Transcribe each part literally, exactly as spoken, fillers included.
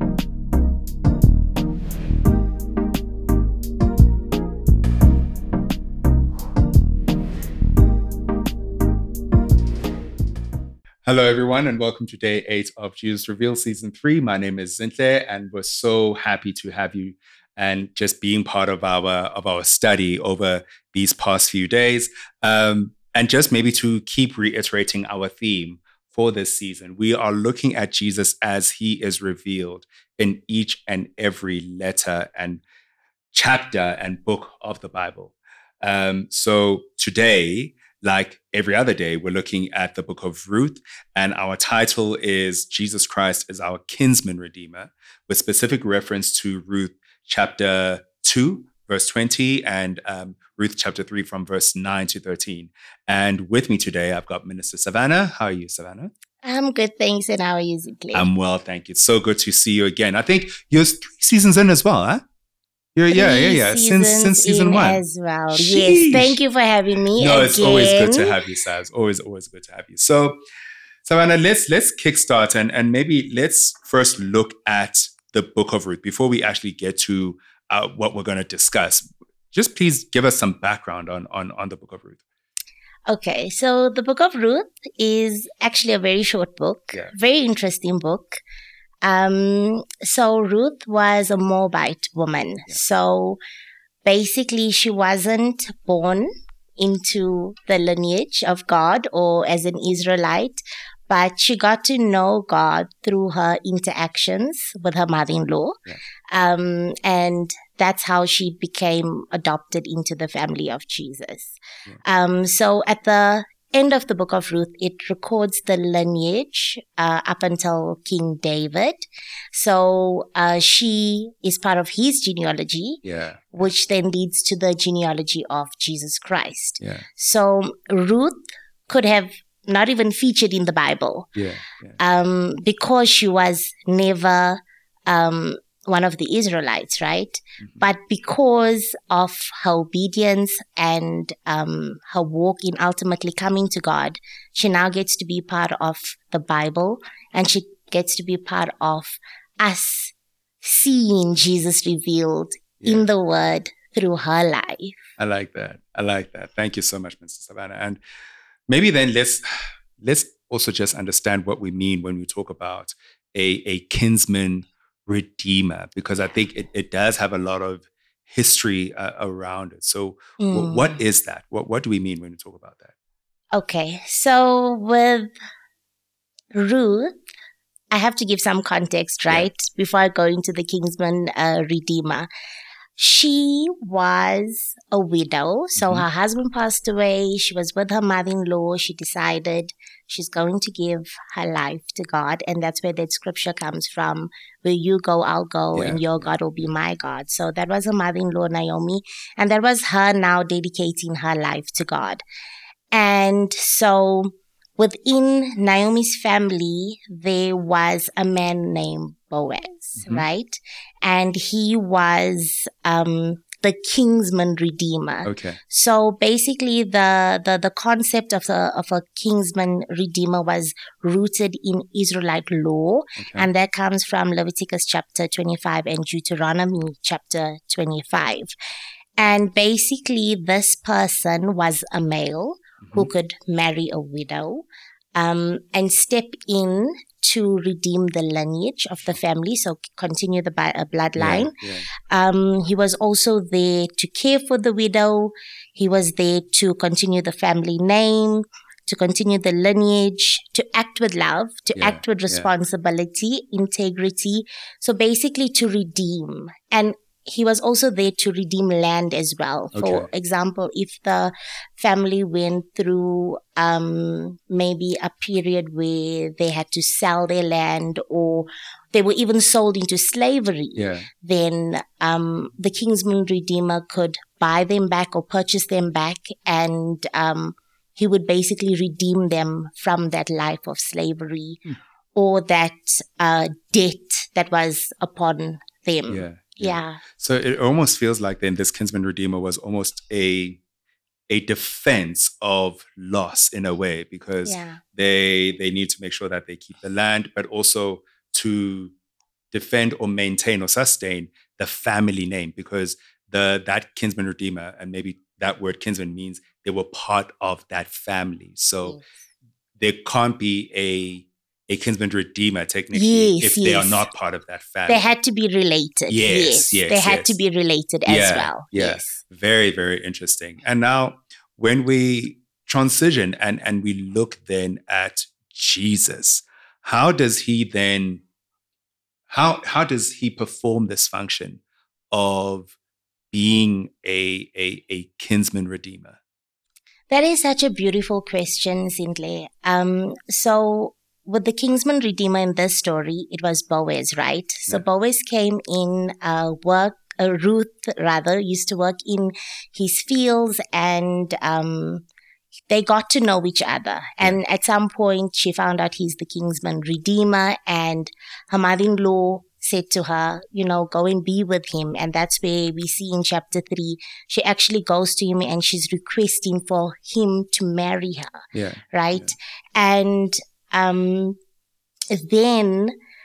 Hello, everyone, and welcome to day eight of Jesus Revealed Season three. My name is Zintle, and we're so happy to have you and just being part of our of our study over these past few days. Um, and just maybe to keep reiterating our theme for this season, we are looking at Jesus as he is revealed in each and every letter and chapter and book of the Bible. Um, so today, like every other day, we're looking at the book of Ruth, and our title is Jesus Christ is our kinsman redeemer, with specific reference to Ruth chapter two, verse twenty, and um, Ruth chapter three from verse nine to thirteen. And with me today, I've got Minister Savannah. How are you, Savannah? I'm good, thanks. And how are you, Zintle? I'm well, thank you. It's so good to see you again. I think you're three seasons in as well, huh? You're, yeah, yeah, yeah. Since since season one as well. Sheesh. Yes, thank you for having me. No, again. It's always good to have you, Sav. It's always, always good to have you. So, Savannah, let's let's kickstart and and maybe let's first look at the Book of Ruth before we actually get to uh, what we're going to discuss. Just please give us some background on on on the Book of Ruth. Okay, so the Book of Ruth is actually a very short book, yeah. very interesting book. Um, so Ruth was a Moabite woman. Yeah. So basically she wasn't born into the lineage of God or as an Israelite, but she got to know God through her interactions with her mother-in-law. Yeah. Um, and that's how she became adopted into the family of Jesus. Yeah. Um, so at the end of the book of Ruth, it records the lineage uh, up until King David. So uh, she is part of his genealogy, yeah. which then leads to the genealogy of Jesus Christ. Yeah. So Ruth could have not even featured in the Bible yeah. Yeah. Um, because she was never um, one of the Israelites, right? Mm-hmm. But because of her obedience and um, her walk in ultimately coming to God, she now gets to be part of the Bible, and she gets to be part of us seeing Jesus revealed yeah. in the Word through her life. I like that. I like that. Thank you so much, Mister Savannah. And maybe then let's let's also just understand what we mean when we talk about a, a kinsman redeemer, because I think it, it does have a lot of history uh, around it. So mm. w- what is that? What what do we mean when we talk about that? Okay, so with Ruth, I have to give some context, right? Yeah. Before I go into the kinsman uh, redeemer. She was a widow. So mm-hmm. her husband passed away. She was with her mother-in-law. She decided she's going to give her life to God. And that's where that scripture comes from. Where you go, I'll go, yeah. and your God will be my God. So that was her mother-in-law, Naomi. And that was her now dedicating her life to God. And so within Naomi's family, there was a man named Boaz, mm-hmm. right? And he was um, the kinsman redeemer. Okay. So basically, the the the concept of a of a kinsman redeemer was rooted in Israelite law, okay. and that comes from Leviticus chapter twenty-five and Deuteronomy chapter twenty-five. And basically, this person was a male mm-hmm. who could marry a widow um, and step in to redeem the lineage of the family, so continue the bi- uh, bloodline. Yeah, yeah. Um, he was also there to care for the widow. He was there to continue the family name, to continue the lineage, to act with love, to yeah, act with responsibility, yeah. integrity. So basically to redeem. And he was also there to redeem land as well. Okay. For example, if the family went through um, maybe a period where they had to sell their land or they were even sold into slavery, yeah. then um, the kinsman redeemer could buy them back or purchase them back, and um, he would basically redeem them from that life of slavery hmm. or that uh, debt that was upon them. Yeah. Yeah. yeah. So it almost feels like then this kinsman redeemer was almost a a defense of loss in a way, because yeah. they they need to make sure that they keep the land, but also to defend or maintain or sustain the family name, because the that kinsman redeemer, and maybe that word kinsman means they were part of that family. So yes. there can't be a a kinsman redeemer technically yes, if yes. they are not part of that family. They had to be related. Yes, yes. yes They had yes. to be related yeah, as well. Yeah. Yes. Very, very interesting. And now when we transition and, and we look then at Jesus, how does he then, how how does he perform this function of being a, a, a kinsman redeemer? That is such a beautiful question, Zintle. Um, so with the kinsman redeemer in this story, it was Boaz, right? So yeah. Boaz came in uh, work, uh, Ruth rather, used to work in his fields, and um, they got to know each other. And yeah. at some point, she found out he's the kinsman redeemer, and her mother-in-law said to her, you know, go and be with him. And that's where we see in chapter three, she actually goes to him and she's requesting for him to marry her. Yeah. Right. Yeah. And um, then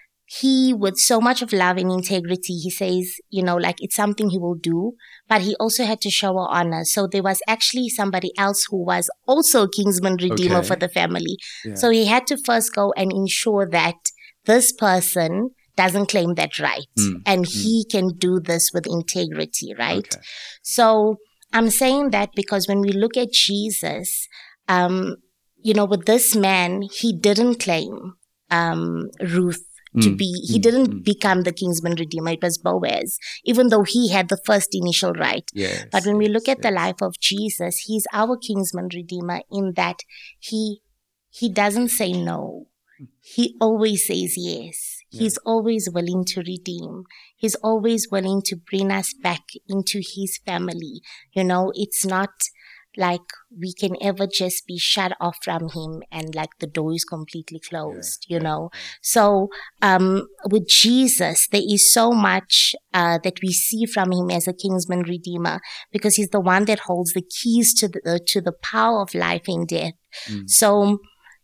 he, with so much of love and integrity, he says, you know, like it's something he will do, but he also had to show her honor. So there was actually somebody else who was also a kinsman redeemer okay. for the family. Yeah. So he had to first go and ensure that this person doesn't claim that right. Mm, and mm. he can do this with integrity, right? Okay. So I'm saying that because when we look at Jesus, um, you know, with this man, he didn't claim um, Ruth to mm, be, he mm, didn't mm. become the kinsman redeemer. It was Boaz, even though he had the first initial right. Yes, but when yes, we look at yes. the life of Jesus, he's our kinsman redeemer in that he he doesn't say no. He always says yes. Yeah. He's always willing to redeem. He's always willing to bring us back into his family. You know, it's not like we can ever just be shut off from him and like the door is completely closed, yeah, you yeah, know. Yeah. So um, with Jesus, there is so much uh, that we see from him as a kinsman redeemer, because he's the one that holds the keys to the uh, to the power of life and death. Mm. So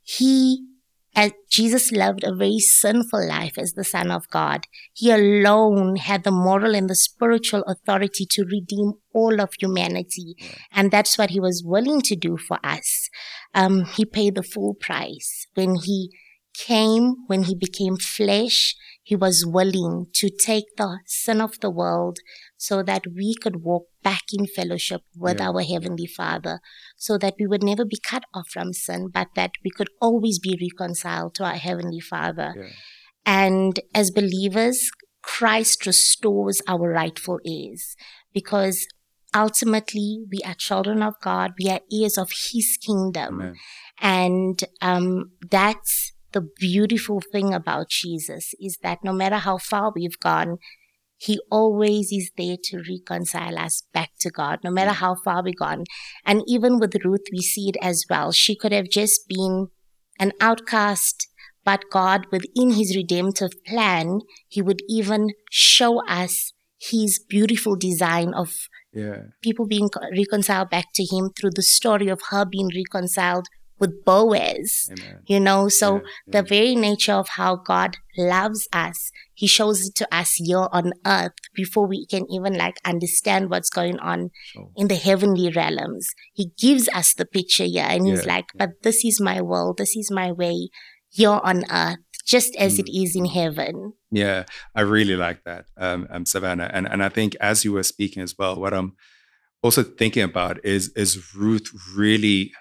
he As Jesus lived a very sinful life as the Son of God. He alone had the moral and the spiritual authority to redeem all of humanity. Yeah. And that's what he was willing to do for us. Um, he paid the full price. When he came, when he became flesh, he was willing to take the sin of the world so that we could walk back in fellowship with yeah. our Heavenly Father, so that we would never be cut off from sin, but that we could always be reconciled to our Heavenly Father. Yeah. And as believers, Christ restores our rightful heirs, because ultimately we are children of God. We are heirs of his kingdom. Amen. And um, that's the beautiful thing about Jesus, is that no matter how far we've gone, he always is there to reconcile us back to God, no matter how far we've gone. And even with Ruth, we see it as well. She could have just been an outcast, but God, within his redemptive plan, he would even show us his beautiful design of yeah. people being reconciled back to him through the story of her being reconciled with Boaz. Amen. You know, so yeah, yeah. the very nature of how God loves us, he shows it to us here on earth before we can even like understand what's going on sure. in the heavenly realms. He gives us the picture here, and yeah, he's like, but yeah. this is my world, this is my way here on earth, just as mm. it is in heaven. Yeah, I really like that, um, um, Savannah. And and I think as you were speaking as well, what I'm also thinking about is is Ruth really,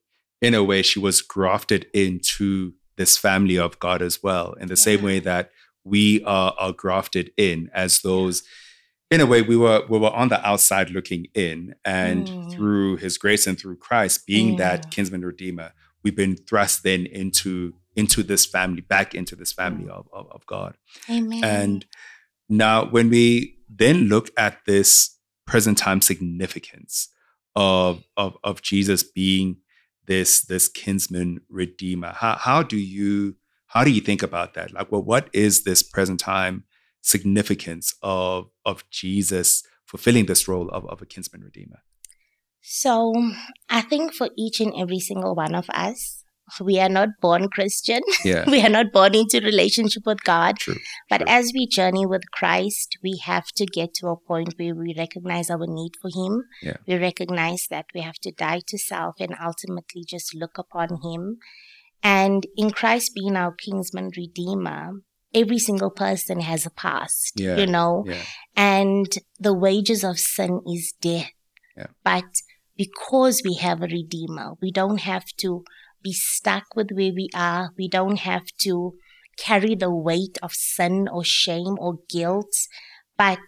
in a way, she was grafted into this family of God as well, in the yeah. same way that we are, are grafted in as those, in a way, we were we were on the outside looking in, and mm. through his grace and through Christ being yeah. that kinsman redeemer, we've been thrust then into into this family, back into this family of, of, of God. Amen. And now when we then look at this present time significance of, of, of Jesus being this, this kinsman redeemer, how, how do you, how do you think about that? Like, well, what is this present time significance of, of Jesus fulfilling this role of, of a kinsman redeemer? So I think for each and every single one of us, we are not born Christian. Yeah. We are not born into relationship with God. True. But True. as we journey with Christ, we have to get to a point where we recognize our need for Him. Yeah. We recognize that we have to die to self and ultimately just look upon Him. And in Christ being our kinsman redeemer, every single person has a past, Yeah. you know, Yeah. and the wages of sin is death. Yeah. But because we have a redeemer, we don't have to be stuck with where we are. We don't have to carry the weight of sin or shame or guilt, but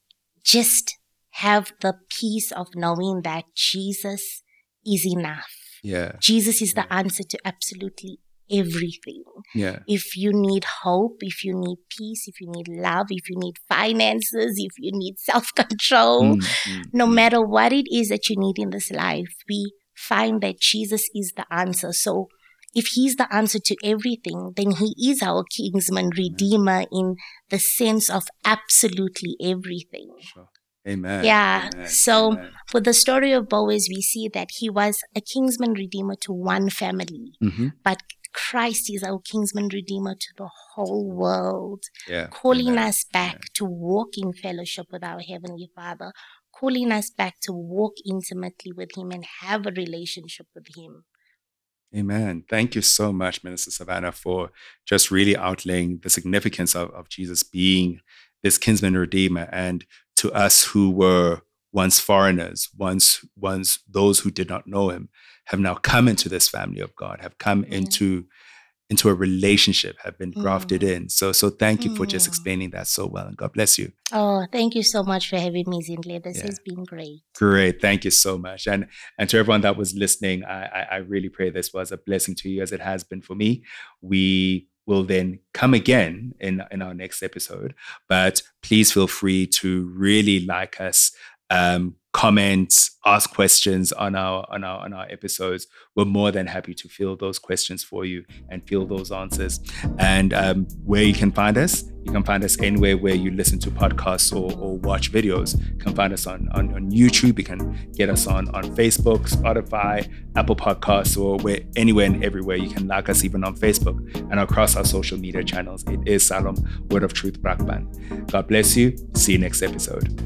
just have the peace of knowing that Jesus is enough. Yeah. Jesus is the answer to absolutely everything. Yeah. If you need hope, if you need peace, if you need love, if you need finances, if you need self-control, Mm, mm, no mm. matter what it is that you need in this life, we find that Jesus is the answer. So if He's the answer to everything, then He is our kinsman redeemer in the sense of absolutely everything. Sure. Amen. Yeah. Amen. So Amen. with the story of Boaz, we see that he was a kinsman redeemer to one family, Mm-hmm. but Christ is our kinsman redeemer to the whole world, Yeah. calling Amen. us back Amen. to walk in fellowship with our Heavenly Father, calling us back to walk intimately with Him and have a relationship with Him. Amen. Thank you so much, Minister Savannah, for just really outlaying the significance of, of Jesus being this kinsman redeemer. And to us who were once foreigners, once once those who did not know Him, have now come into this family of God, have come Yeah. into into a relationship, have been grafted Mm. in. So so thank you for just Mm. explaining that so well. And God bless you. Oh, thank you so much for having me, Zindle. This Yeah. has been great. Great. Thank you so much. And and to everyone that was listening, I, I, I really pray this was a blessing to you as it has been for me. We will then come again in, in our next episode. But please feel free to really like us, um, comment, ask questions on our on our on our episodes. We're more than happy to field those questions for you and field those answers. And um, where you can find us, you can find us anywhere where you listen to podcasts or, or watch videos. You can find us on, on, on YouTube. You can get us on, on Facebook, Spotify, Apple Podcasts, or where anywhere and everywhere. You can like us even on Facebook and across our social media channels. It is Salom, Word of Truth Brakpan. God bless you. See you next episode.